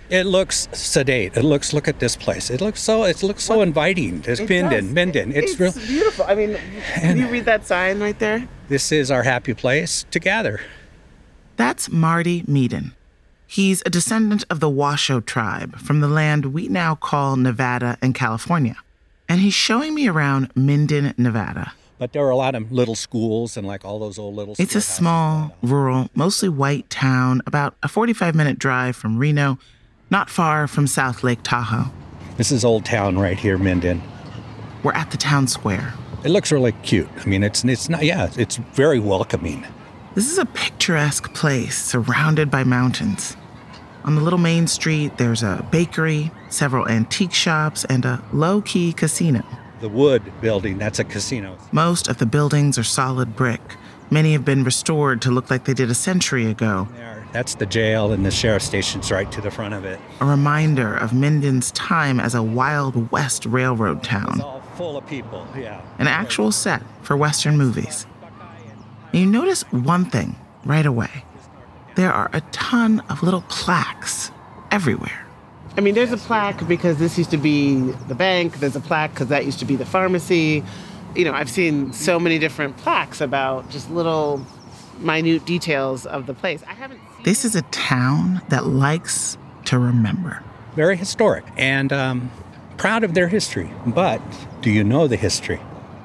It looks sedate. Look at this place. It looks so inviting. It's Minden. It's beautiful. I mean, can you read that sign right there? This is our happy place to gather. That's Marty Meeden. He's a descendant of the Washoe tribe from the land we now call Nevada and California. And he's showing me around Minden, Nevada. But there are a lot of little schools and like all those old little It's a small, rural, mostly white town about a 45-minute drive from Reno, not far from South Lake Tahoe. This is Old Town right here, Minden. We're at the town square. It looks really cute. I mean, it's very welcoming. This is a picturesque place surrounded by mountains. On the little main street, there's a bakery, several antique shops, and a low-key casino. The Wood building, that's a casino. Most of the buildings are solid brick. Many have been restored to look like they did a century ago. That's the jail, and the sheriff's station's right to the front of it. A reminder of Minden's time as a Wild West railroad town. It's all full of people, yeah. An actual set for Western movies. And you notice one thing right away. There are a ton of little plaques everywhere. I mean, there's a plaque because this used to be the bank. There's a plaque because that used to be the pharmacy. You know, I've seen so many different plaques about just little minute details of the place. This is a town that likes to remember. Very historic and proud of their history. But do you know the history?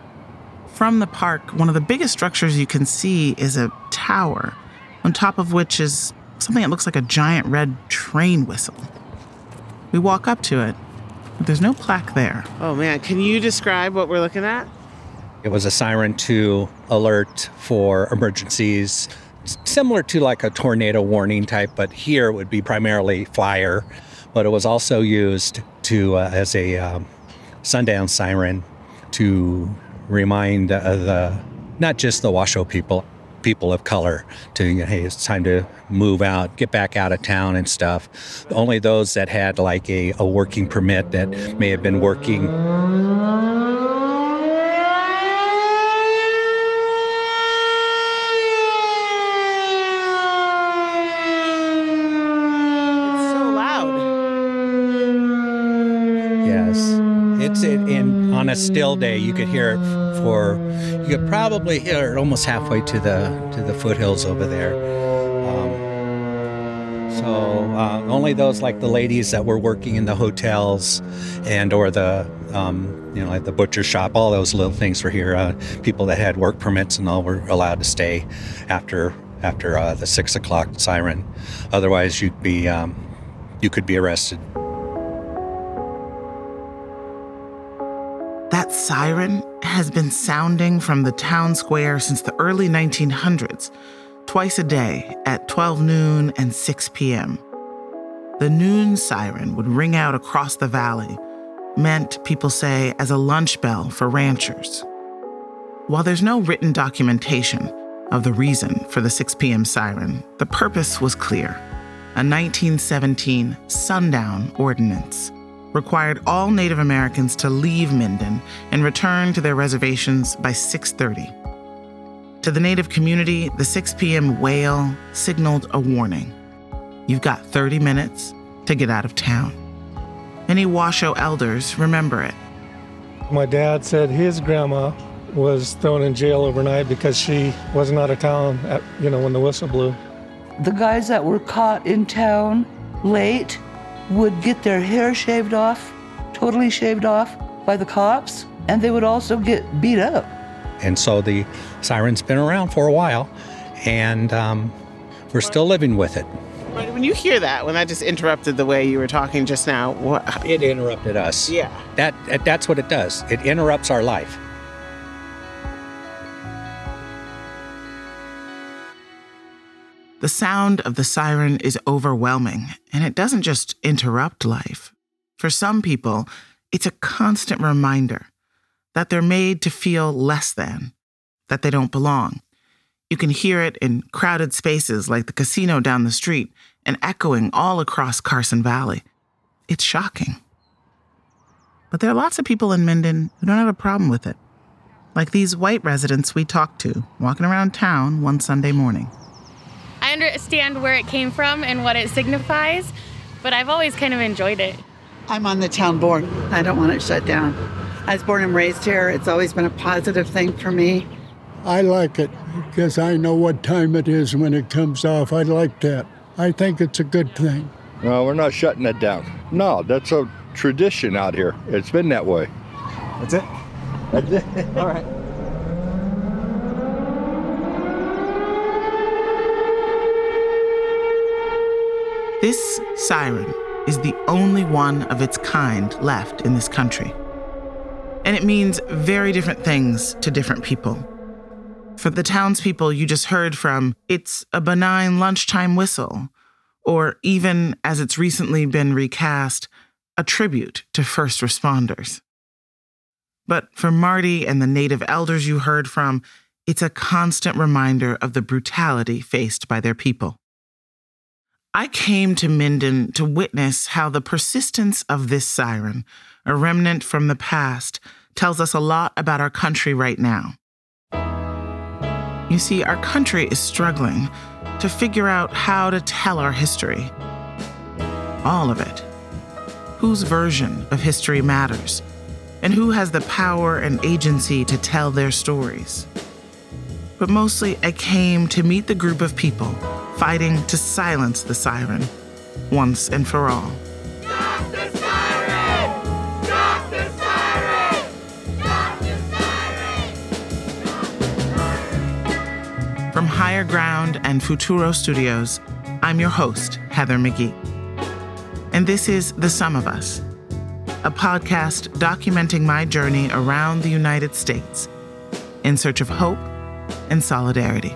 From the park, one of the biggest structures you can see is a tower, on top of which is something that looks like a giant red train whistle. We walk up to it, but there's no plaque there. Oh man, can you describe what we're looking at? It was a siren to alert for emergencies, similar to like a tornado warning type, but here it would be primarily fire. But it was also used to as a sundown siren to remind not just the Washoe people of color to, hey, it's time to move out, get back out of town and stuff. Only those that had like a working permit that may have been working. It's so loud. Yes. And on a still day, you could hear it you could probably hear it almost halfway to the foothills over there. Only those like the ladies that were working in the hotels and or the like the butcher shop, all those little things were here. People that had work permits and all were allowed to stay after the 6 o'clock siren. Otherwise, you could be arrested. That siren has been sounding from the town square since the early 1900s, twice a day at 12 noon and 6 p.m. The noon siren would ring out across the valley, meant, people say, as a lunch bell for ranchers. While there's no written documentation of the reason for the 6 p.m. siren, the purpose was clear. A 1917 sundown ordinance required all Native Americans to leave Minden and return to their reservations by 6:30. To the Native community, the 6 p.m. wail signaled a warning. You've got 30 minutes to get out of town. Many Washoe elders remember it. My dad said his grandma was thrown in jail overnight because she wasn't out of town when the whistle blew. The guys that were caught in town late would get their hair shaved off, totally shaved off by the cops, and they would also get beat up. And so the siren's been around for a while, and we're still living with it. When you hear that, when I just interrupted the way you were talking just now, what? It interrupted us. Yeah. That's what it does. It interrupts our life. The sound of the siren is overwhelming, and it doesn't just interrupt life. For some people, it's a constant reminder that they're made to feel less than, that they don't belong. You can hear it in crowded spaces like the casino down the street and echoing all across Carson Valley. It's shocking. But there are lots of people in Minden who don't have a problem with it, like these white residents we talked to walking around town one Sunday morning. I understand where it came from and what it signifies, but I've always kind of enjoyed it. I'm on the town board. I don't want it shut down. I was born and raised here. It's always been a positive thing for me. I like it because I know what time it is when it comes off. I like that. I think it's a good thing. No, we're not shutting it down. No, that's a tradition out here. It's been that way. That's it? That's it. All right. This siren is the only one of its kind left in this country. And it means very different things to different people. For the townspeople you just heard from, it's a benign lunchtime whistle, or even, as it's recently been recast, a tribute to first responders. But for Marty and the Native elders you heard from, it's a constant reminder of the brutality faced by their people. I came to Minden to witness how the persistence of this siren, a remnant from the past, tells us a lot about our country right now. You see, our country is struggling to figure out how to tell our history. All of it. Whose version of history matters, and who has the power and agency to tell their stories. But mostly, I came to meet the group of people fighting to silence the siren, once and for all. Stop the siren! Stop the siren! Stop the siren! From Higher Ground and Futuro Studios, I'm your host, Heather McGee. And this is The Sum of Us, a podcast documenting my journey around the United States in search of hope and solidarity.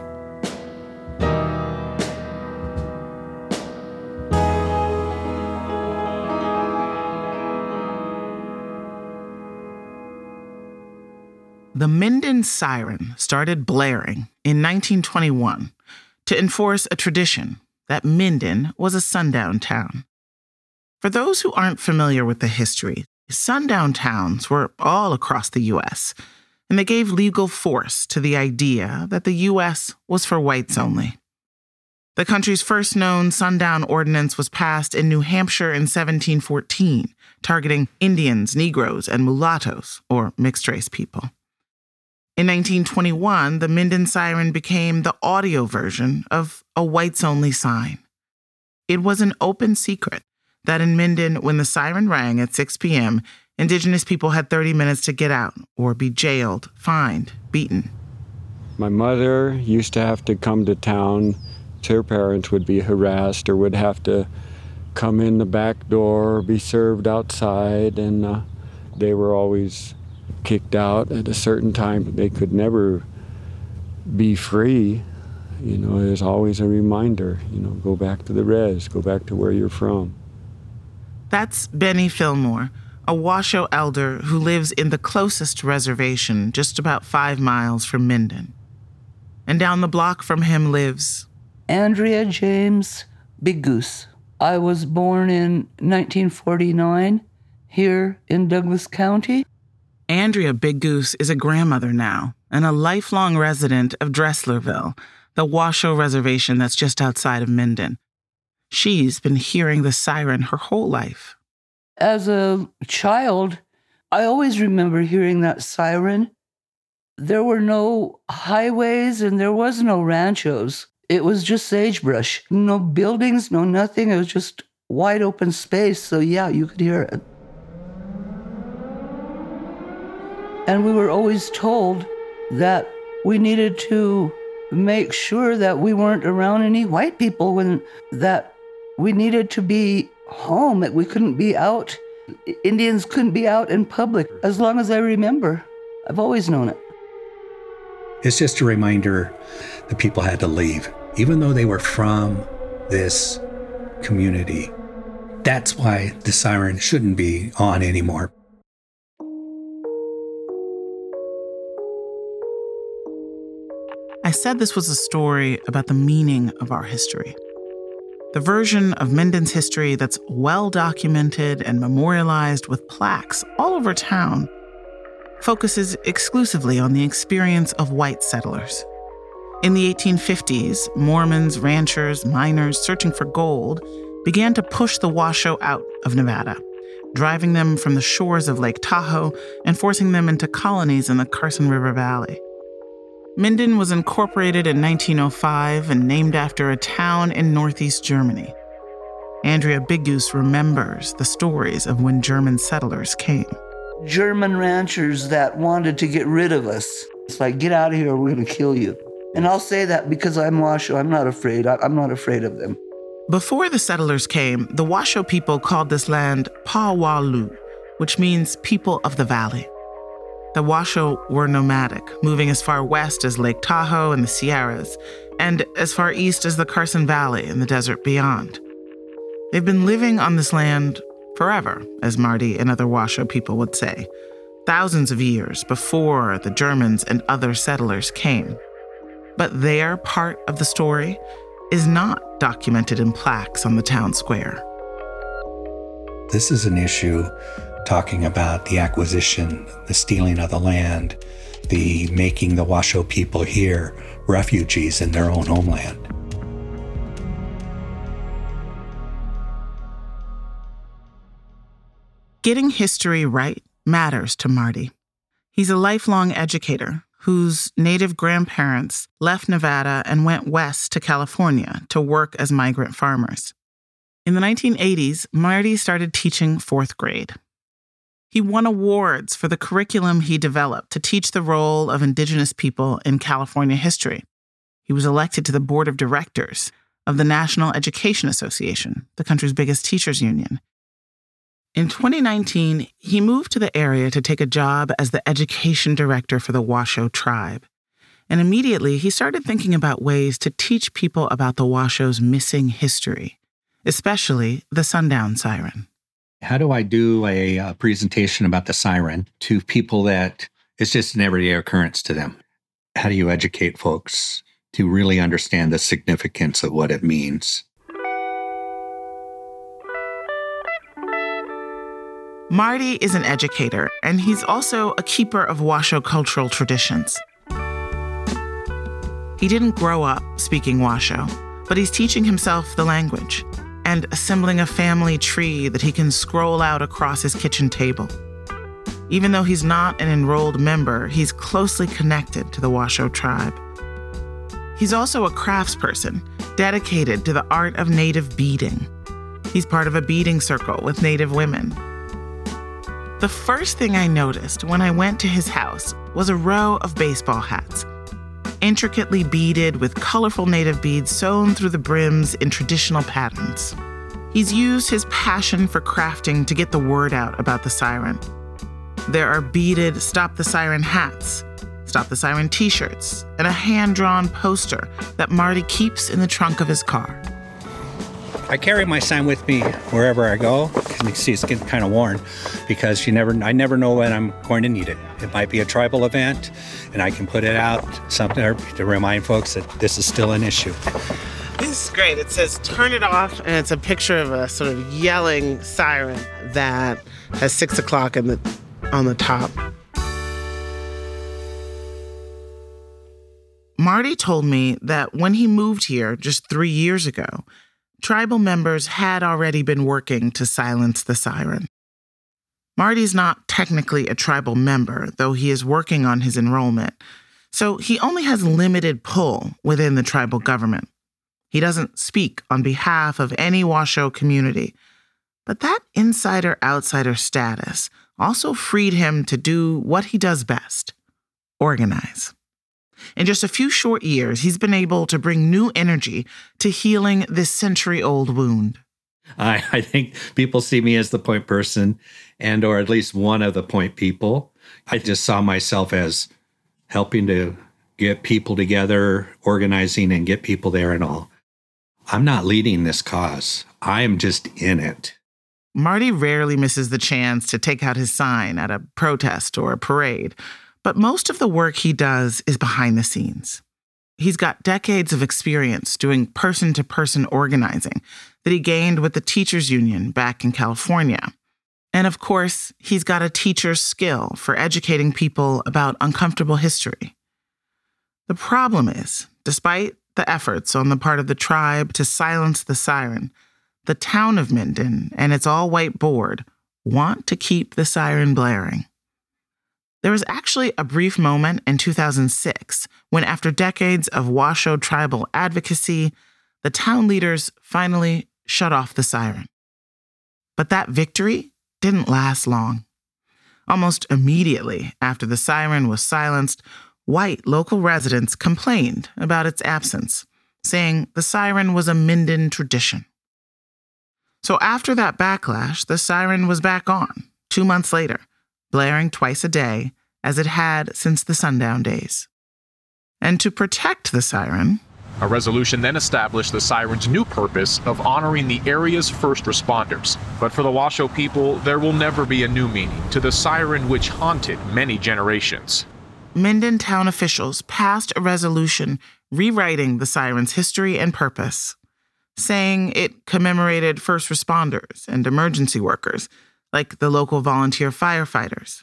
The Minden siren started blaring in 1921 to enforce a tradition that Minden was a sundown town. For those who aren't familiar with the history, sundown towns were all across the U.S., and they gave legal force to the idea that the U.S. was for whites only. The country's first known sundown ordinance was passed in New Hampshire in 1714, targeting Indians, Negroes, and mulattoes, or mixed-race people. In 1921, the Minden siren became the audio version of a whites-only sign. It was an open secret that in Minden, when the siren rang at 6 p.m., Indigenous people had 30 minutes to get out or be jailed, fined, beaten. My mother used to have to come to town. Her parents would be harassed or would have to come in the back door or be served outside, and they were always kicked out at a certain time. They could never be free. You know, there's always a reminder, go back to the res, go back to where you're from. That's Benny Fillmore, a Washoe elder who lives in the closest reservation, just about 5 miles from Minden. And down the block from him lives Andrea James Big Goose. I was born in 1949 here in Douglas County. Andrea Big Goose is a grandmother now and a lifelong resident of Dresslerville, the Washoe reservation that's just outside of Minden. She's been hearing the siren her whole life. As a child, I always remember hearing that siren. There were no highways and there was no ranchos. It was just sagebrush. No buildings, no nothing. It was just wide open space. So yeah, you could hear it. And we were always told that we needed to make sure that we weren't around any white people, that we needed to be home, that we couldn't be out. Indians couldn't be out in public, as long as I remember. I've always known it. It's just a reminder that people had to leave, even though they were from this community. That's why the siren shouldn't be on anymore. I said this was a story about the meaning of our history. The version of Minden's history that's well documented and memorialized with plaques all over town focuses exclusively on the experience of white settlers. In the 1850s, Mormons, ranchers, miners searching for gold began to push the Washoe out of Nevada, driving them from the shores of Lake Tahoe and forcing them into colonies in the Carson River Valley. Minden was incorporated in 1905 and named after a town in northeast Germany. Andrea Biggoose remembers the stories of when German settlers came. German ranchers that wanted to get rid of us. It's like, get out of here or we're going to kill you. And I'll say that because I'm Washoe. I'm not afraid. I'm not afraid of them. Before the settlers came, the Washoe people called this land Pa-wa-lu, which means people of the valley. The Washoe were nomadic, moving as far west as Lake Tahoe and the Sierras, and as far east as the Carson Valley and the desert beyond. They've been living on this land forever, as Marty and other Washoe people would say, thousands of years before the Germans and other settlers came. But their part of the story is not documented in plaques on the town square. This is an issue talking about the acquisition, the stealing of the land, the making the Washoe people here refugees in their own homeland. Getting history right matters to Marty. He's a lifelong educator whose native grandparents left Nevada and went west to California to work as migrant farmers. In the 1980s, Marty started teaching fourth grade. He won awards for the curriculum he developed to teach the role of Indigenous people in California history. He was elected to the board of directors of the National Education Association, the country's biggest teachers union. In 2019, he moved to the area to take a job as the education director for the Washoe tribe. And immediately, he started thinking about ways to teach people about the Washoe's missing history, especially the sundown siren. How do I do a presentation about the siren to people that it's just an everyday occurrence to them? How do you educate folks to really understand the significance of what it means? Marty is an educator, and he's also a keeper of Washoe cultural traditions. He didn't grow up speaking Washoe, but he's teaching himself the language and assembling a family tree that he can scroll out across his kitchen table. Even though he's not an enrolled member, he's closely connected to the Washoe tribe. He's also a craftsperson dedicated to the art of native beading. He's part of a beading circle with native women. The first thing I noticed when I went to his house was a row of baseball hats, intricately beaded with colorful native beads sewn through the brims in traditional patterns. He's used his passion for crafting to get the word out about the siren. There are beaded Stop the Siren hats, Stop the Siren t-shirts, and a hand-drawn poster that Marty keeps in the trunk of his car. I carry my sign with me wherever I go. You can see it's getting kind of worn because I never know when I'm going to need it. It might be a tribal event, and I can put it out something to remind folks that this is still an issue. This is great. It says turn it off, and it's a picture of a sort of yelling siren that has 6 o'clock on the top. Marty told me that when he moved here just 3 years ago, tribal members had already been working to silence the siren. Marty's not technically a tribal member, though he is working on his enrollment, so he only has limited pull within the tribal government. He doesn't speak on behalf of any Washoe community, but that insider-outsider status also freed him to do what he does best: organize. In just a few short years, he's been able to bring new energy to healing this century-old wound. I think people see me as the point person or at least one of the point people. I just saw myself as helping to get people together, organizing and get people there and all. I'm not leading this cause. I am just in it. Marty rarely misses the chance to take out his sign at a protest or a parade, but most of the work he does is behind the scenes. He's got decades of experience doing person-to-person organizing that he gained with the teachers union back in California. And of course, he's got a teacher's skill for educating people about uncomfortable history. The problem is, despite the efforts on the part of the tribe to silence the siren, the town of Minden and its all-white board want to keep the siren blaring. There was actually a brief moment in 2006 when, after decades of Washoe tribal advocacy, the town leaders finally shut off the siren. But that victory didn't last long. Almost immediately after the siren was silenced, white local residents complained about its absence, saying the siren was a Minden tradition. So after that backlash, the siren was back on 2 months later, blaring twice a day, as it had since the sundown days. And to protect the siren, a resolution then established the siren's new purpose of honoring the area's first responders. But for the Washoe people, there will never be a new meaning to the siren which haunted many generations. Minden town officials passed a resolution rewriting the siren's history and purpose, saying it commemorated first responders and emergency workers, like the local volunteer firefighters.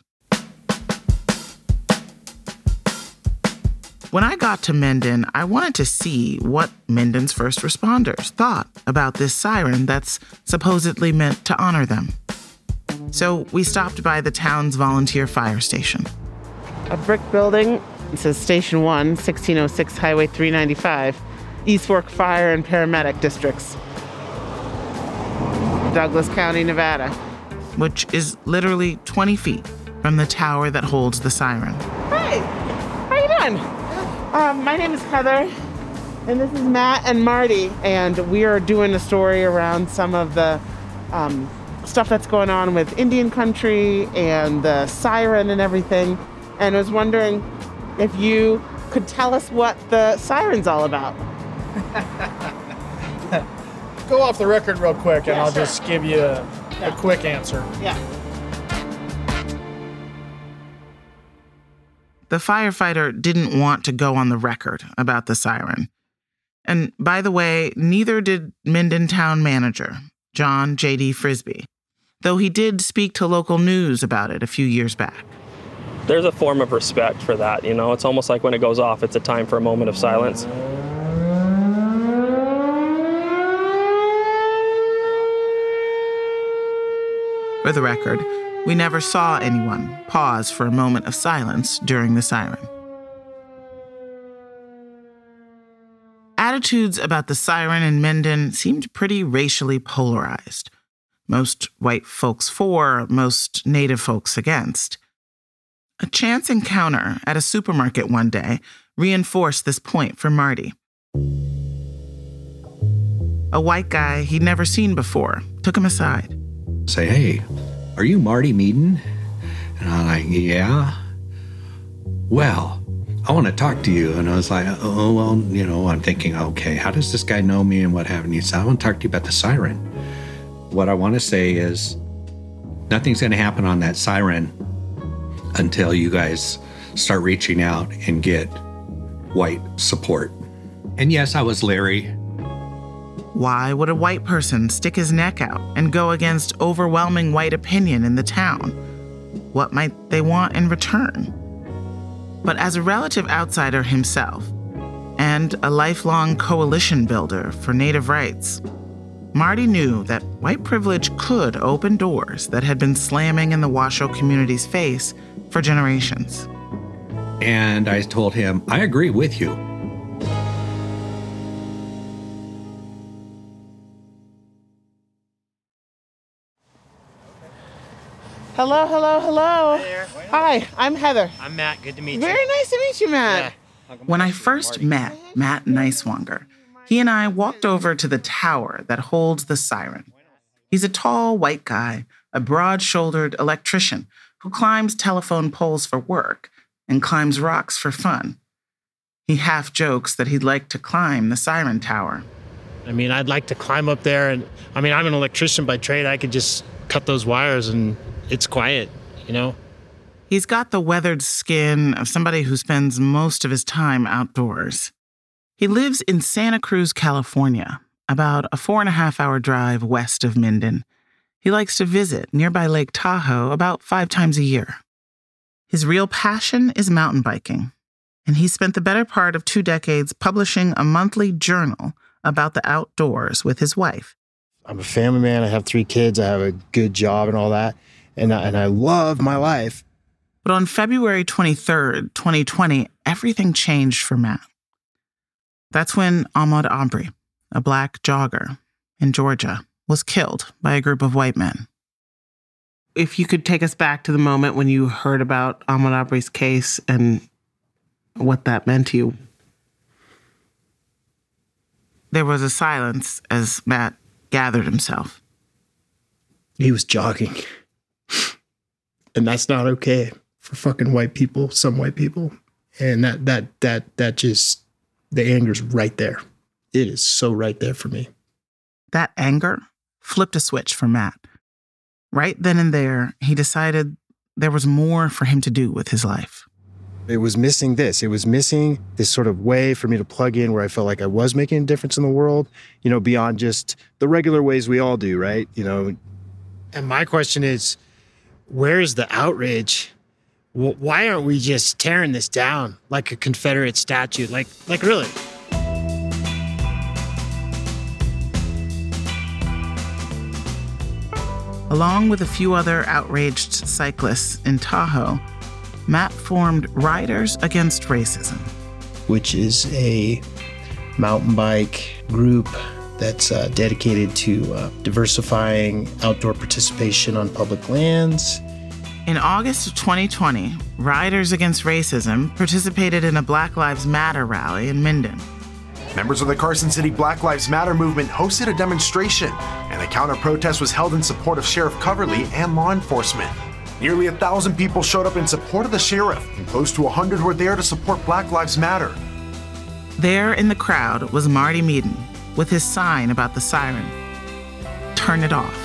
When I got to Minden, I wanted to see what Minden's first responders thought about this siren that's supposedly meant to honor them. So we stopped by the town's volunteer fire station. A brick building. It says Station 1, 1606 Highway 395, East Fork Fire and Paramedic Districts, Douglas County, Nevada. Which is literally 20 feet from the tower that holds the siren. Hey, how you doing? My name is Heather, and this is Matt and Marty, and we are doing a story around some of the stuff that's going on with Indian country and the siren and everything. And I was wondering if you could tell us what the siren's all about. Go off the record real quick, and I'll just give you a quick answer. Yeah. The firefighter didn't want to go on the record about the siren. And by the way, neither did Minden town manager, John J.D. Frisbee, though he did speak to local news about it a few years back. There's a form of respect for that, you know? It's almost like when it goes off, it's a time for a moment of silence. For the record, we never saw anyone pause for a moment of silence during the siren. Attitudes about the siren in Minden seemed pretty racially polarized. Most white folks for, most Native folks against. A chance encounter at a supermarket one day reinforced this point for Marty. A white guy he'd never seen before took him aside. Say, hey, are you Marty Meaden? And I'm like, yeah. Well, I want to talk to you. And I was like, oh, well, you know, I'm thinking, okay, how does this guy know me and what have you? He said, I want to talk to you about the siren. What I want to say is nothing's going to happen on that siren until you guys start reaching out and get white support. And yes, I was leery. Why would a white person stick his neck out and go against overwhelming white opinion in the town? What might they want in return? But as a relative outsider himself, and a lifelong coalition builder for Native rights, Marty knew that white privilege could open doors that had been slamming in the Washoe community's face for generations. And I told him, I agree with you. Hello, hello, hello. Hi there. Hi, I'm Heather. I'm Matt. Good to meet you. Very nice to meet you, Matt. Yeah. When I first met Matt Neiswanger, he and I walked over to the tower that holds the siren. He's a tall white guy, a broad-shouldered electrician who climbs telephone poles for work and climbs rocks for fun. He half jokes that he'd like to climb the siren tower. I mean, I'd like to climb up there, and I mean, I'm an electrician by trade. I could just cut those wires and it's quiet, you know? He's got the weathered skin of somebody who spends most of his time outdoors. He lives in Santa Cruz, California, about a 4.5-hour drive west of Minden. He likes to visit nearby Lake Tahoe about 5 times a year. His real passion is mountain biking, and he spent the better part of 2 decades publishing a monthly journal about the outdoors with his wife, I'm a family man. I have 3 kids. I have a good job and all that. And I love my life. But on February 23rd, 2020, everything changed for Matt. That's when Ahmaud Arbery, a black jogger in Georgia, was killed by a group of white men. If you could take us back to the moment when you heard about Ahmaud Arbery's case and what that meant to you. There was a silence as Matt gathered himself. He was jogging. And that's not okay for fucking white people, some white people. And that just, the anger's right there. It is so right there for me. That anger flipped a switch for Matt. Right then and there, he decided there was more for him to do with his life. It was missing this. It was missing this sort of way for me to plug in where I felt like I was making a difference in the world, beyond just the regular ways we all do, right? And my question is, where is the outrage? Why aren't we just tearing this down like a Confederate statue? Like really? Along with a few other outraged cyclists in Tahoe, Matt formed Riders Against Racism, which is a mountain bike group that's dedicated to diversifying outdoor participation on public lands. In August of 2020, Riders Against Racism participated in a Black Lives Matter rally in Minden. Members of the Carson City Black Lives Matter movement hosted a demonstration, and a counter-protest was held in support of Sheriff Coverly and law enforcement. Nearly 1,000 people showed up in support of the sheriff, and close to 100 were there to support Black Lives Matter. There in the crowd was Marty Meaden with his sign about the siren. Turn it off.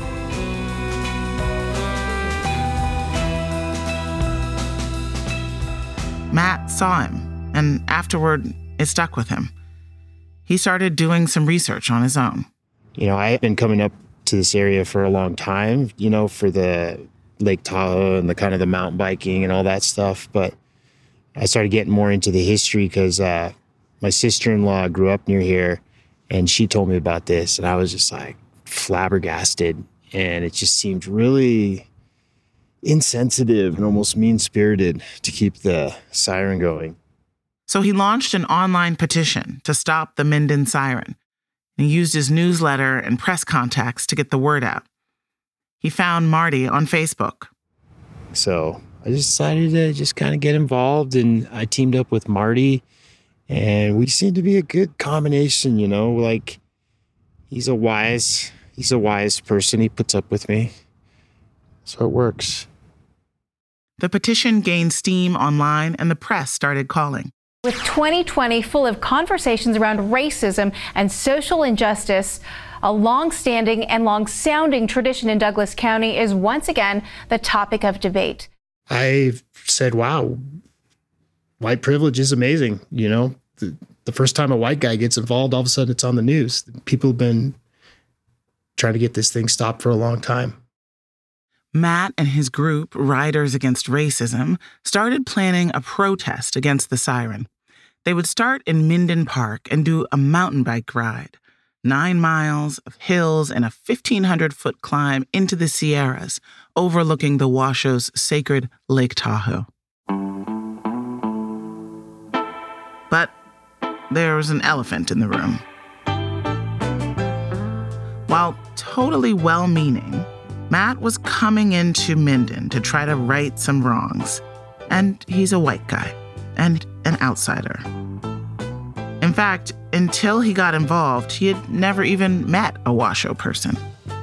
Matt saw him, and afterward, it stuck with him. He started doing some research on his own. I've been coming up to this area for a long time, for the Lake Tahoe and the kind of the mountain biking and all that stuff. But I started getting more into the history because my sister-in-law grew up near here, and she told me about this, and I was just like flabbergasted. And it just seemed really insensitive and almost mean-spirited to keep the siren going. So he launched an online petition to stop the Minden siren. He used his newsletter and press contacts to get the word out. He found Marty on Facebook. So I just decided to just kind of get involved, and I teamed up with Marty, and we seemed to be a good combination, like he's a wise person. He puts up with me. So it works. The petition gained steam online, and the press started calling. With 2020 full of conversations around racism and social injustice, a long-standing and long-sounding tradition in Douglas County is once again the topic of debate. I said, wow, white privilege is amazing. The first time a white guy gets involved, all of a sudden it's on the news. People have been trying to get this thing stopped for a long time. Matt and his group, Riders Against Racism, started planning a protest against the siren. They would start in Minden Park and do a mountain bike ride, 9 miles of hills and a 1,500-foot climb into the Sierras, overlooking the Washoe's sacred Lake Tahoe. But there was an elephant in the room. While totally well-meaning, Matt was coming into Minden to try to right some wrongs. And he's a white guy and an outsider. In fact, until he got involved, he had never even met a Washoe person.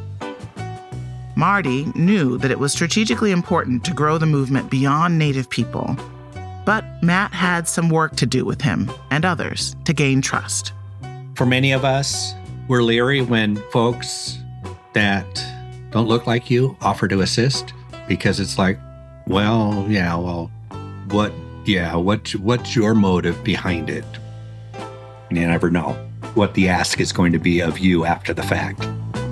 Marty knew that it was strategically important to grow the movement beyond Native people, but Matt had some work to do with him and others to gain trust. For many of us, we're leery when folks that don't look like you offer to assist, because it's like, what's your motive behind it? You never know what the ask is going to be of you after the fact.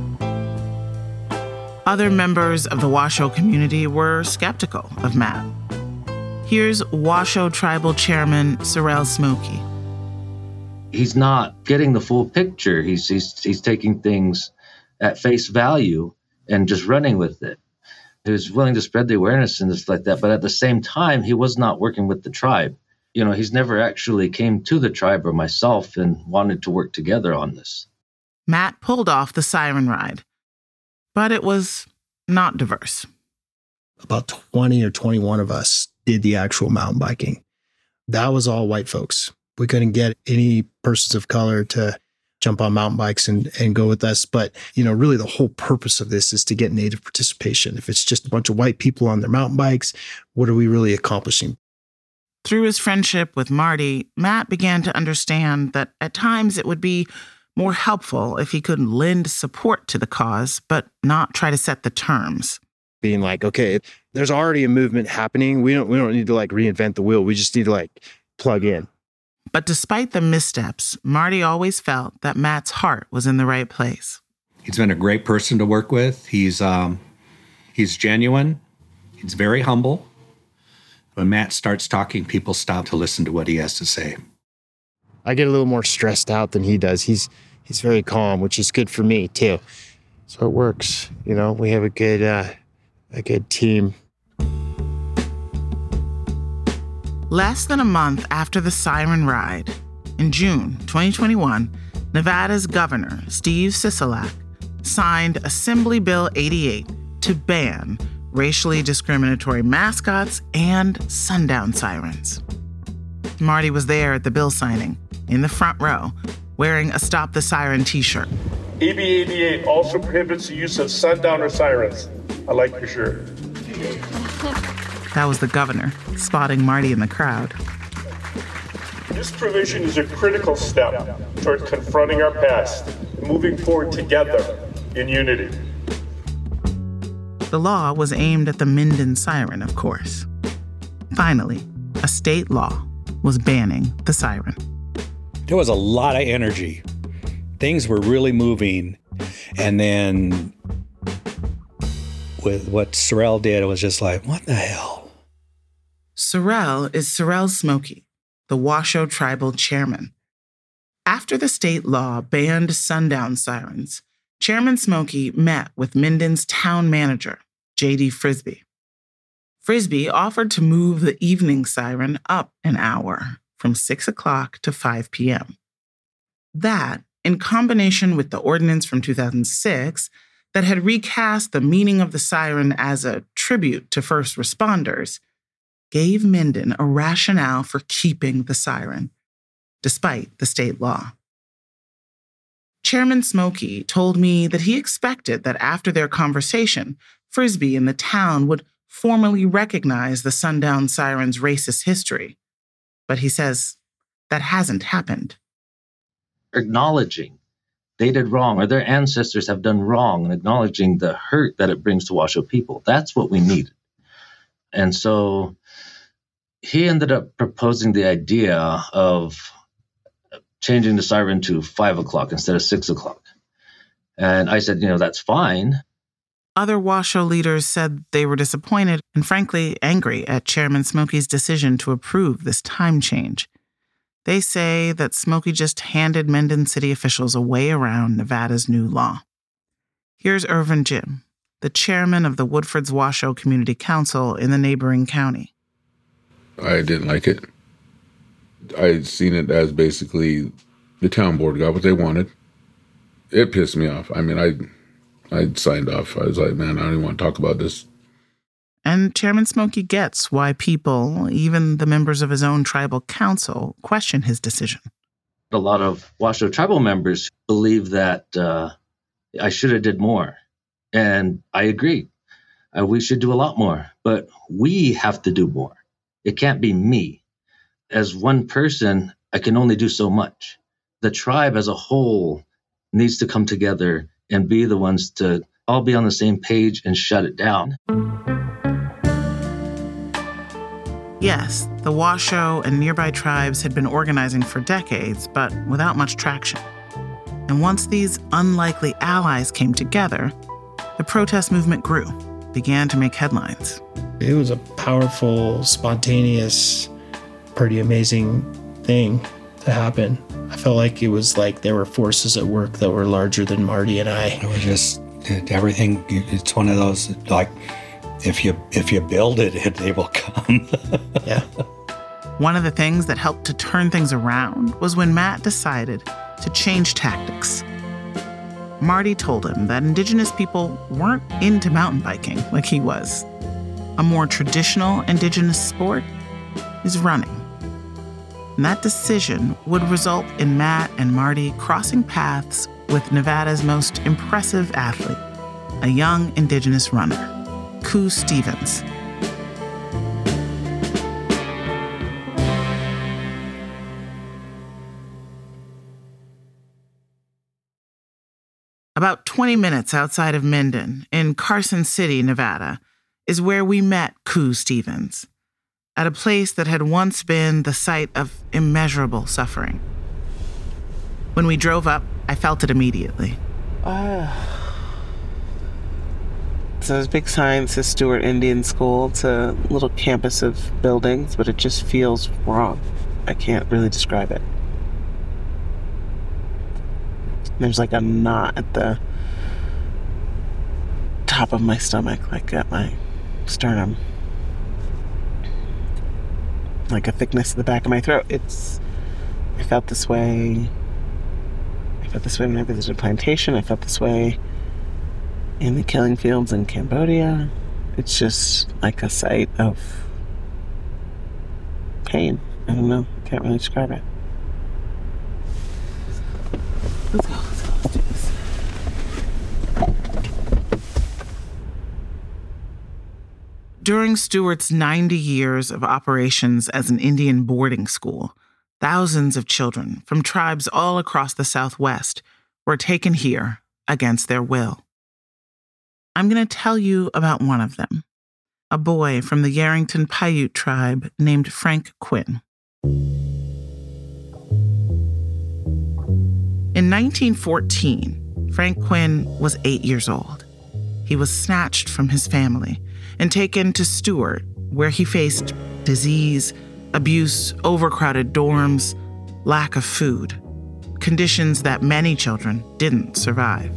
Other members of the Washoe community were skeptical of Matt. Here's Washoe Tribal Chairman Sorrel Smokey. He's not getting the full picture. He's taking things at face value and just running with it. He was willing to spread the awareness and stuff like that, but at the same time, he was not working with the tribe. He's never actually came to the tribe or myself and wanted to work together on this. Matt pulled off the siren ride, but it was not diverse. About 20 or 21 of us did the actual mountain biking. That was all white folks. We couldn't get any persons of color to jump on mountain bikes and go with us. But, really the whole purpose of this is to get Native participation. If it's just a bunch of white people on their mountain bikes, what are we really accomplishing? Through his friendship with Marty, Matt began to understand that at times it would be more helpful if he could lend support to the cause, but not try to set the terms. Being like, okay, there's already a movement happening. We don't need to reinvent the wheel. We just need to plug in. But despite the missteps, Marty always felt that Matt's heart was in the right place. He's been a great person to work with. He's genuine. He's very humble. When Matt starts talking, people stop to listen to what he has to say. I get a little more stressed out than he does. He's very calm, which is good for me too. So it works. We have a good team. Less than a month after the siren ride, in June 2021, Nevada's governor, Steve Sisolak, signed Assembly Bill 88 to ban racially discriminatory mascots and sundown sirens. Marty was there at the bill signing, in the front row, wearing a Stop the Siren t-shirt. AB 88 also prohibits the use of sundowner sirens. I like your shirt. That was the governor, spotting Marty in the crowd. This provision is a critical step toward confronting our past and moving forward together in unity. The law was aimed at the Minden siren, of course. Finally, a state law was banning the siren. There was a lot of energy. Things were really moving. And then with what Sorrell did, it was just like, what the hell? Sorrell is Sorrell Smokey, the Washoe Tribal chairman. After the state law banned sundown sirens, Chairman Smokey met with Minden's town manager, J.D. Frisbee. Frisbee offered to move the evening siren up an hour, from 6 o'clock to 5 p.m. That, in combination with the ordinance from 2006 that had recast the meaning of the siren as a tribute to first responders, gave Minden a rationale for keeping the siren, despite the state law. Chairman Smokey told me that he expected that after their conversation, Frisbee and the town would formally recognize the sundown siren's racist history. But he says that hasn't happened. Acknowledging they did wrong or their ancestors have done wrong and acknowledging the hurt that it brings to Washoe people. That's what we needed. And so he ended up proposing the idea of changing the siren to 5 o'clock instead of 6 o'clock. And I said, that's fine. Other Washoe leaders said they were disappointed and frankly angry at Chairman Smokey's decision to approve this time change. They say that Smokey just handed Minden city officials a way around Nevada's new law. Here's Irvin Jim, the chairman of the Woodford's Washoe Community Council in the neighboring county. I didn't like it. I'd seen it as basically the town board got what they wanted. It pissed me off. I mean, I signed off. I was like, man, I don't even want to talk about this. And Chairman Smokey gets why people, even the members of his own tribal council, question his decision. A lot of Washoe tribal members believe that I should have did more. And I agree. We should do a lot more. But we have to do more. It can't be me. As one person, I can only do so much. The tribe as a whole needs to come together and be the ones to all be on the same page and shut it down. Yes, the Washoe and nearby tribes had been organizing for decades, but without much traction. And once these unlikely allies came together, the protest movement grew, began to make headlines. It was a powerful, spontaneous, pretty amazing thing to happen. I felt like it was like there were forces at work that were larger than Marty and I. It was just everything. It's one of those, like, if you build it, they will come. Yeah. One of the things that helped to turn things around was when Matt decided to change tactics. Marty told him that Indigenous people weren't into mountain biking like he was. A more traditional Indigenous sport is running. And that decision would result in Matt and Marty crossing paths with Nevada's most impressive athlete, a young Indigenous runner, Koo Stevens. About 20 minutes outside of Minden, in Carson City, Nevada, is where we met Koo Stevens, at a place that had once been the site of immeasurable suffering. When we drove up, I felt it immediately. So there's a big sign that says Stewart Indian School. It's a little campus of buildings, but it just feels wrong. I can't really describe it. There's like a knot at the top of my stomach, like at my sternum. Like a thickness at the back of my throat. I felt this way. I felt this way when I visited Plantation. I felt this way in the killing fields in Cambodia. It's just like a site of pain. I don't know. I can't really describe it. Let's go. Let's do this. During Stewart's 90 years of operations as an Indian boarding school, thousands of children from tribes all across the Southwest were taken here against their will. I'm going to tell you about one of them, a boy from the Yerington Paiute tribe named Frank Quinn. In 1914, Frank Quinn was 8 years old. He was snatched from his family and taken to Stewart, where he faced disease, abuse, overcrowded dorms, lack of food, conditions that many children didn't survive.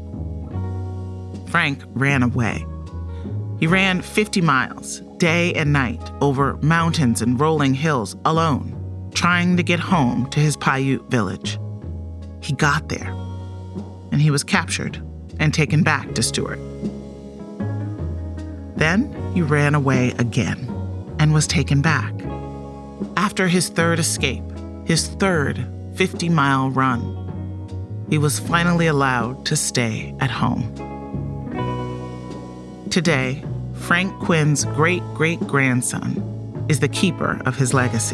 Frank ran away. He ran 50 miles, day and night, over mountains and rolling hills alone, trying to get home to his Paiute village. He got there, and he was captured and taken back to Stewart. Then he ran away again and was taken back. After his third escape, his third 50-mile run, he was finally allowed to stay at home. Today, Frank Quinn's great-great-grandson is the keeper of his legacy.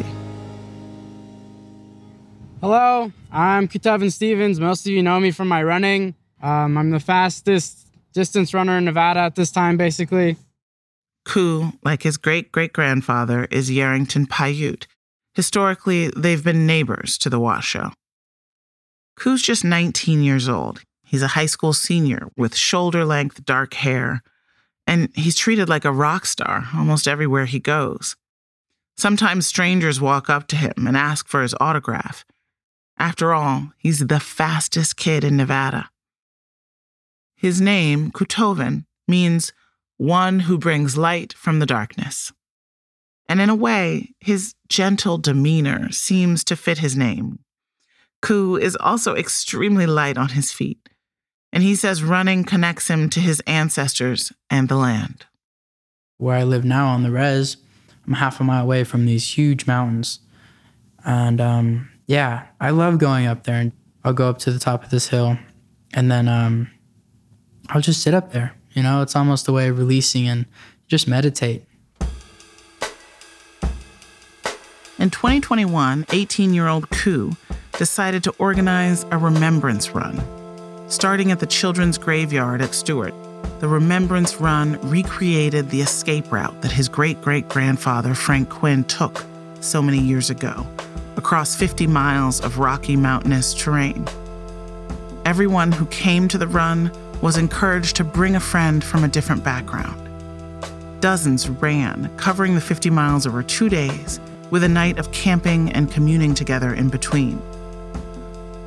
Hello, I'm Kutevin Stevens. Most of you know me from my running. I'm the fastest distance runner in Nevada at this time, basically. Koo, like his great-great-grandfather, is Yerington Paiute. Historically, they've been neighbors to the Washoe. Koo's just 19 years old. He's a high school senior with shoulder-length dark hair, and he's treated like a rock star almost everywhere he goes. Sometimes strangers walk up to him and ask for his autograph. After all, he's the fastest kid in Nevada. His name, Kutevin, means one who brings light from the darkness. And in a way, his gentle demeanor seems to fit his name. Koo is also extremely light on his feet, and he says running connects him to his ancestors and the land. Where I live now on the res, I'm half a mile away from these huge mountains. And I love going up there, and I'll go up to the top of this hill, and then I'll just sit up there. You know, it's almost a way of releasing and just meditate. In 2021, 18-year-old Koo decided to organize a remembrance run. Starting at the Children's Graveyard at Stewart, the Remembrance Run recreated the escape route that his great-great-grandfather Frank Quinn took so many years ago, across 50 miles of rocky mountainous terrain. Everyone who came to the run was encouraged to bring a friend from a different background. Dozens ran, covering the 50 miles over 2 days, with a night of camping and communing together in between.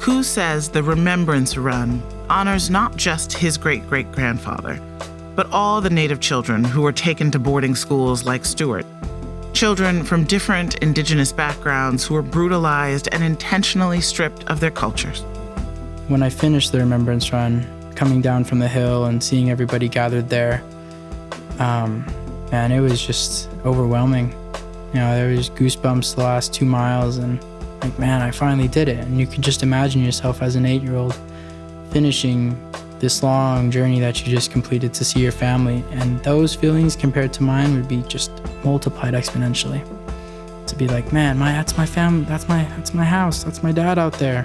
Koo says the Remembrance Run honors not just his great-great-grandfather, but all the Native children who were taken to boarding schools like Stewart. Children from different Indigenous backgrounds who were brutalized and intentionally stripped of their cultures. When I finished the Remembrance Run, coming down from the hill and seeing everybody gathered there, man, it was just overwhelming. You know, there was goosebumps the last 2 miles, and like, man, I finally did it. And you could just imagine yourself as an 8-year-old finishing this long journey that you just completed to see your family. And those feelings compared to mine would be just multiplied exponentially. To be like, man, that's my family, that's my house, that's my dad out there.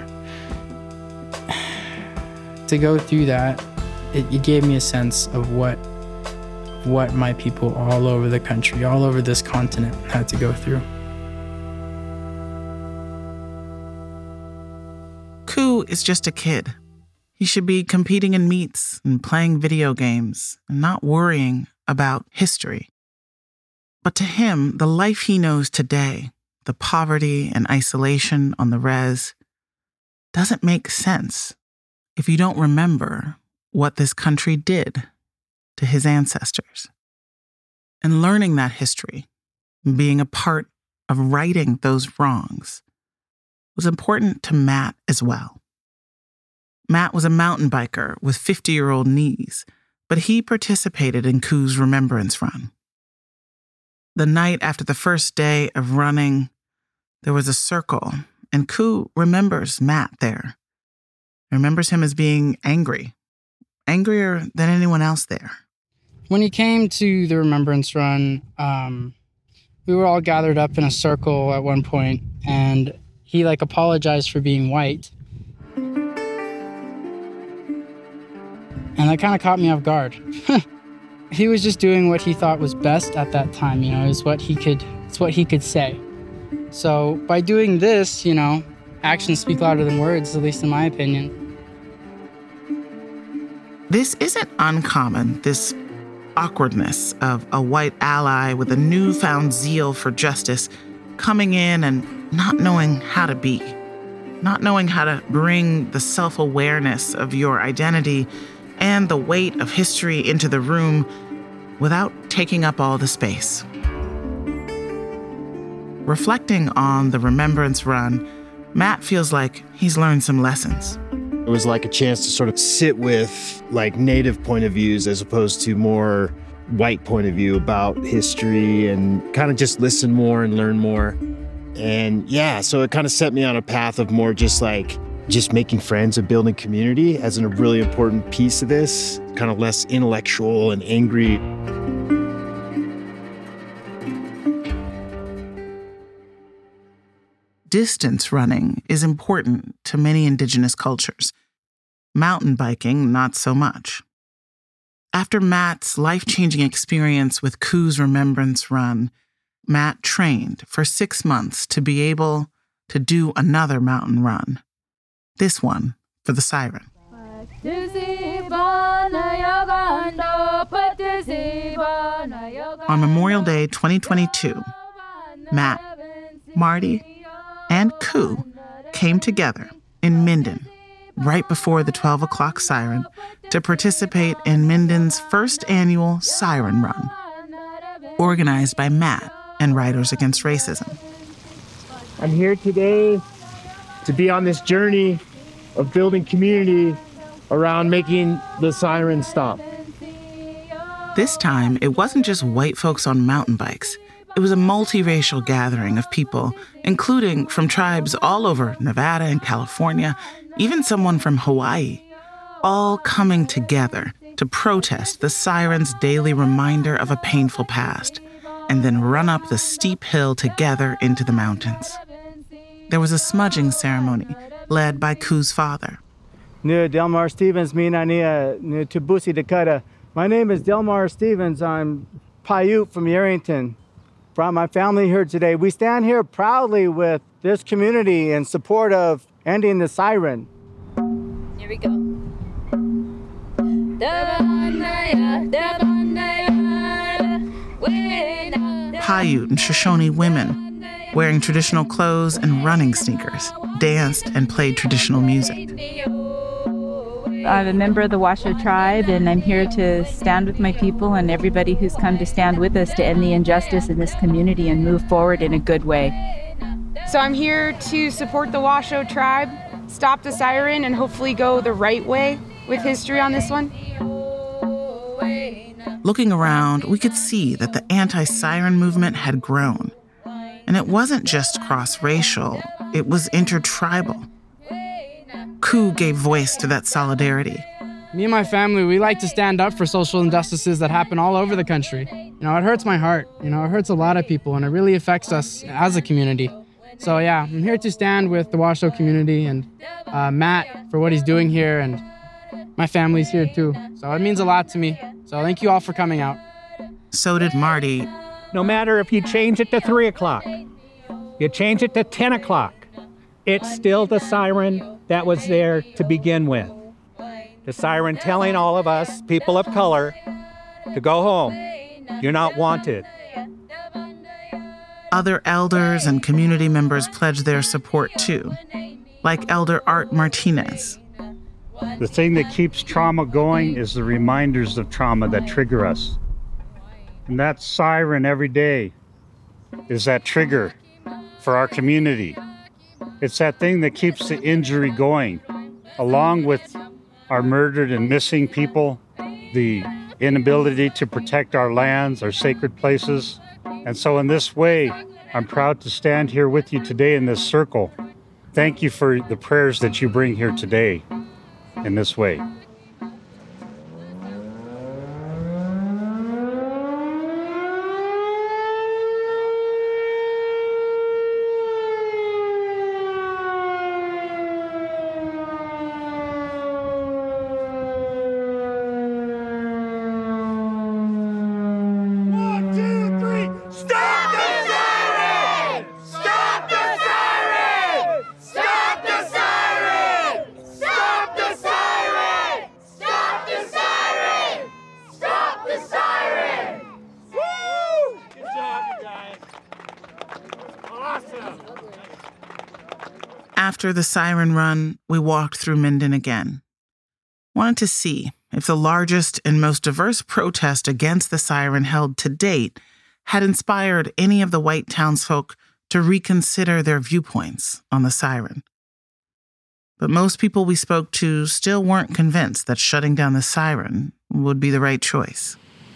To go through that, it gave me a sense of what my people all over the country, all over this continent had to go through. Koo is just a kid. He should be competing in meets and playing video games and not worrying about history. But to him, the life he knows today, the poverty and isolation on the res, doesn't make sense if you don't remember what this country did to his ancestors. And learning that history, being a part of righting those wrongs, was important to Matt as well. Matt was a mountain biker with 50-year-old knees, but he participated in Koo's Remembrance Run. The night after the first day of running, there was a circle, and Koo remembers Matt there. Remembers him as being angry, angrier than anyone else there. When he came to the Remembrance Run, we were all gathered up in a circle at one point, and he apologized for being white. And that kind of caught me off guard. He was just doing what he thought was best at that time, it's what he could say. So by doing this, actions speak louder than words, at least in my opinion. This isn't uncommon, this awkwardness of a white ally with a newfound zeal for justice coming in and not knowing how to be, not knowing how to bring the self-awareness of your identity and the weight of history into the room without taking up all the space. Reflecting on the Remembrance Run, Matt feels like he's learned some lessons. It was like a chance to sort of sit with Native point of views as opposed to more white point of view about history, and kind of just listen more and learn more. And yeah, so it kind of set me on a path of more just making friends and building community as a really important piece of this, kind of less intellectual and angry. Distance running is important to many Indigenous cultures. Mountain biking, not so much. After Matt's life-changing experience with Koo's Remembrance Run, Matt trained for 6 months to be able to do another mountain run. This one for the Siren. On Memorial Day 2022, Matt, Marty, and Koo came together in Minden right before the 12 o'clock siren to participate in Minden's first annual Siren Run, organized by Matt and Riders Against Racism. I'm here today to be on this journey of building community around making the siren stop. This time, it wasn't just white folks on mountain bikes. It was a multiracial gathering of people, including from tribes all over Nevada and California, even someone from Hawaii, all coming together to protest the siren's daily reminder of a painful past, and then run up the steep hill together into the mountains. There was a smudging ceremony led by Koo's father. Delmar Stevens, Tubusi Dakota. My name is Delmar Stevens. I'm Paiute from Yerington. Brought my family here today. We stand here proudly with this community in support of ending the siren. Here we go. Paiute and Shoshone women wearing traditional clothes and running sneakers danced, and played traditional music. I'm a member of the Washoe tribe, and I'm here to stand with my people and everybody who's come to stand with us to end the injustice in this community and move forward in a good way. So I'm here to support the Washoe tribe, stop the siren, and hopefully go the right way with history on this one. Looking around, we could see that the anti-siren movement had grown. And it wasn't just cross-racial, it was intertribal. Koo gave voice to that solidarity. Me and my family, we like to stand up for social injustices that happen all over the country. It hurts my heart. It hurts a lot of people, and it really affects us as a community. So yeah, I'm here to stand with the Washoe community and Matt for what he's doing here, and my family's here too. So it means a lot to me. So thank you all for coming out. So did Marty. No matter if you change it to 3 o'clock, you change it to 10 o'clock, it's still the siren that was there to begin with. The siren telling all of us, people of color, to go home. You're not wanted. Other elders and community members pledged their support too, like Elder Art Martinez. The thing that keeps trauma going is the reminders of trauma that trigger us. And that siren every day is that trigger for our community. It's that thing that keeps the injury going, along with our murdered and missing people, the inability to protect our lands, our sacred places. And so in this way, I'm proud to stand here with you today in this circle. Thank you for the prayers that you bring here today in this way. After the siren run, we walked through Minden again. Wanted to see if the largest and most diverse protest against the siren held to date had inspired any of the white townsfolk to reconsider their viewpoints on the siren. But most people we spoke to still weren't convinced that shutting down the siren would be the right choice.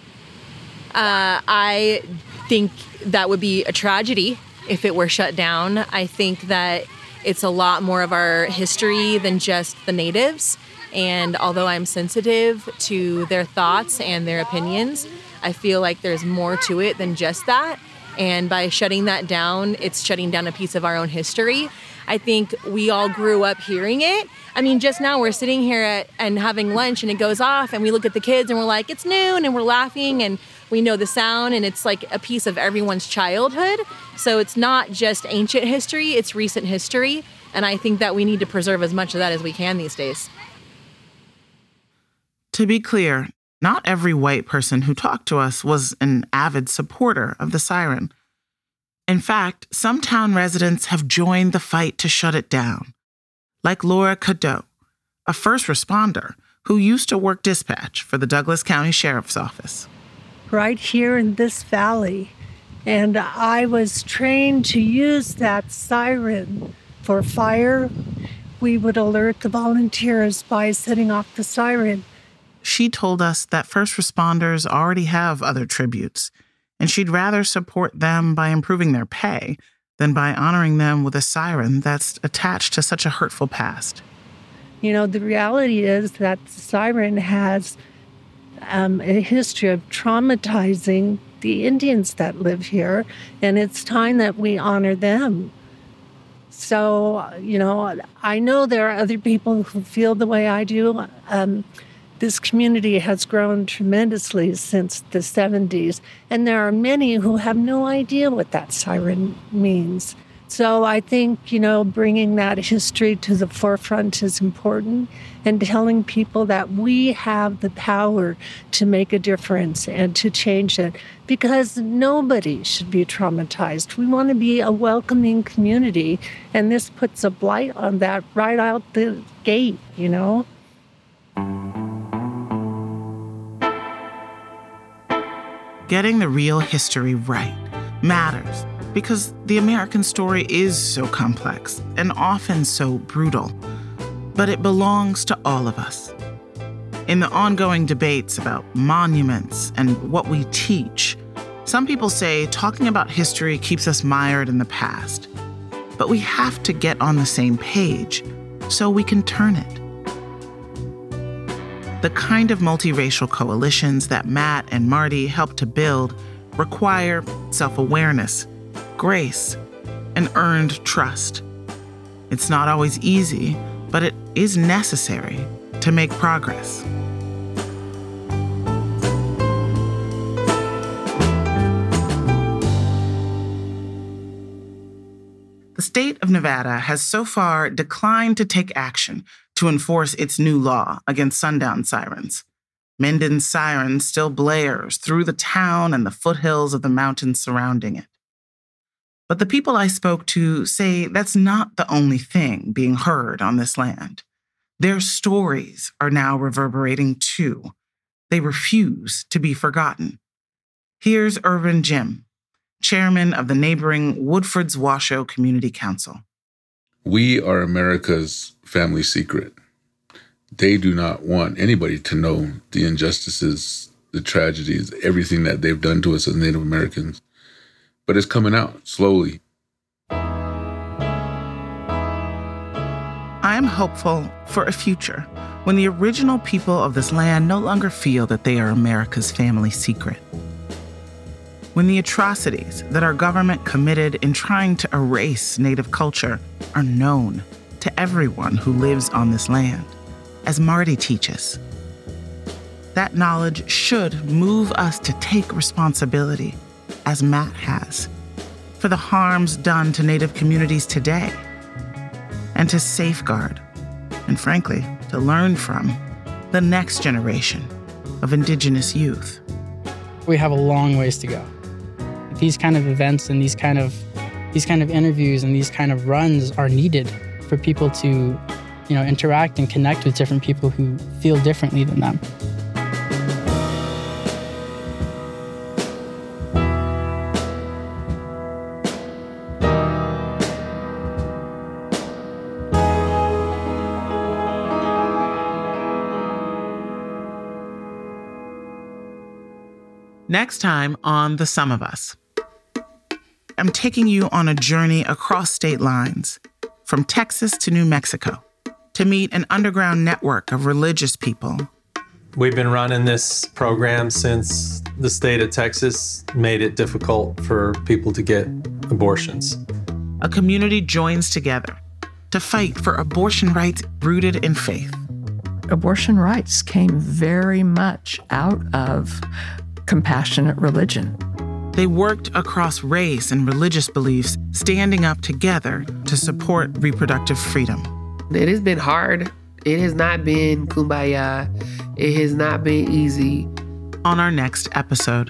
I think that would be a tragedy if it were shut down. I think that it's a lot more of our history than just the natives. And although I'm sensitive to their thoughts and their opinions, I feel like there's more to it than just that. And by shutting that down, it's shutting down a piece of our own history. I think we all grew up hearing it. I mean, just now we're sitting here and having lunch and it goes off and we look at the kids and we're like, it's noon, and we're laughing and we know the sound, and it's like a piece of everyone's childhood. So it's not just ancient history, it's recent history. And I think that we need to preserve as much of that as we can these days. To be clear, not every white person who talked to us was an avid supporter of the siren. In fact, some town residents have joined the fight to shut it down, like Laura Cadeau, a first responder who used to work dispatch for the Douglas County Sheriff's Office. Right here in this valley, and I was trained to use that siren for fire. We would alert the volunteers by setting off the siren. She told us that first responders already have other tributes, and she'd rather support them by improving their pay than by honoring them with a siren that's attached to such a hurtful past. You know, the reality is that the siren has a history of traumatizing the Indians that live here, and it's time that we honor them. So, you know, I know there are other people who feel the way I do. This community has grown tremendously since the 70s, and there are many who have no idea what that siren means. So I think, bringing that history to the forefront is important, and telling people that we have the power to make a difference and to change it, because nobody should be traumatized. We want to be a welcoming community, and this puts a blight on that right out the gate, Getting the real history right matters, because the American story is so complex and often so brutal, but it belongs to all of us. In the ongoing debates about monuments and what we teach, some people say talking about history keeps us mired in the past, but we have to get on the same page so we can turn it. The kind of multiracial coalitions that Matt and Marty helped to build require self-awareness, grace, and earned trust. It's not always easy, but it is necessary to make progress. The state of Nevada has so far declined to take action to enforce its new law against sundown sirens. Minden's siren still blares through the town and the foothills of the mountains surrounding it. But the people I spoke to say that's not the only thing being heard on this land. Their stories are now reverberating too. They refuse to be forgotten. Here's Irvin Jim, chairman of the neighboring Woodford's Washoe Community Council. We are America's family secret. They do not want anybody to know the injustices, the tragedies, everything that they've done to us as Native Americans. But it's coming out slowly. I am hopeful for a future when the original people of this land no longer feel that they are America's family secret. When the atrocities that our government committed in trying to erase Native culture are known to everyone who lives on this land, as Marty teaches. That knowledge should move us to take responsibility, as Matt has, for the harms done to Native communities today, and to safeguard, and frankly, to learn from, the next generation of Indigenous youth. We have a long ways to go. These kind of events and these kind of interviews and these kind of runs are needed for people to, interact and connect with different people who feel differently than them. Next time on The Sum of Us, I'm taking you on a journey across state lines, from Texas to New Mexico, to meet an underground network of religious people. We've been running this program since the state of Texas made it difficult for people to get abortions. A community joins together to fight for abortion rights rooted in faith. Abortion rights came very much out of compassionate religion. They worked across race and religious beliefs, standing up together to support reproductive freedom. It has been hard. It has not been kumbaya. It has not been easy. On our next episode.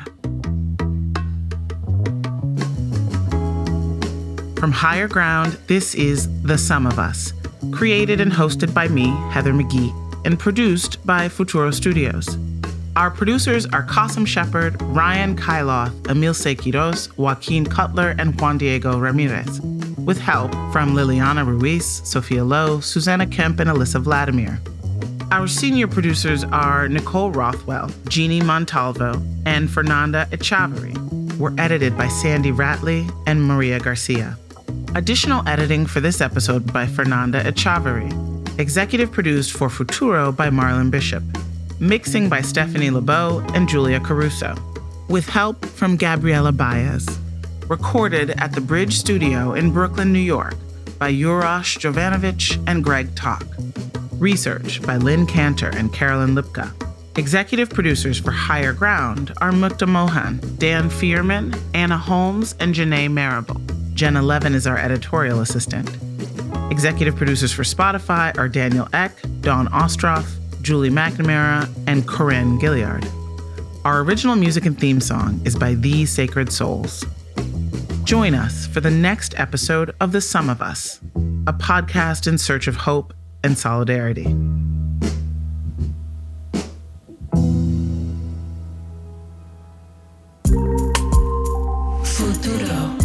From Higher Ground, this is The Sum of Us, created and hosted by me, Heather McGee, and produced by Futuro Studios. Our producers are Qasim Shepard, Ryan Kyloth, Emil Sequiros, Joaquin Cutler, and Juan Diego Ramirez, with help from Liliana Ruiz, Sophia Lowe, Susanna Kemp, and Alyssa Vladimir. Our senior producers are Nicole Rothwell, Jeannie Montalvo, and Fernanda Echavarri. We're edited by Sandy Ratley and Maria Garcia. Additional editing for this episode by Fernanda Echavarri. Executive produced for Futuro by Marlon Bishop. Mixing by Stephanie LeBeau and Julia Caruso, with help from Gabriela Baez. Recorded at the Bridge Studio in Brooklyn, New York, by Urosh Jovanovic and Greg Talk. Research by Lynn Cantor and Carolyn Lipka. Executive producers for Higher Ground are Mukta Mohan, Dan Fierman, Anna Holmes, and Janae Marable. Jenna Levin is our editorial assistant. Executive producers for Spotify are Daniel Eck, Dawn Ostroff, Julie McNamara, and Corinne Gilliard. Our original music and theme song is by These Sacred Souls. Join us for the next episode of The Sum of Us, a podcast in search of hope and solidarity. Futuro.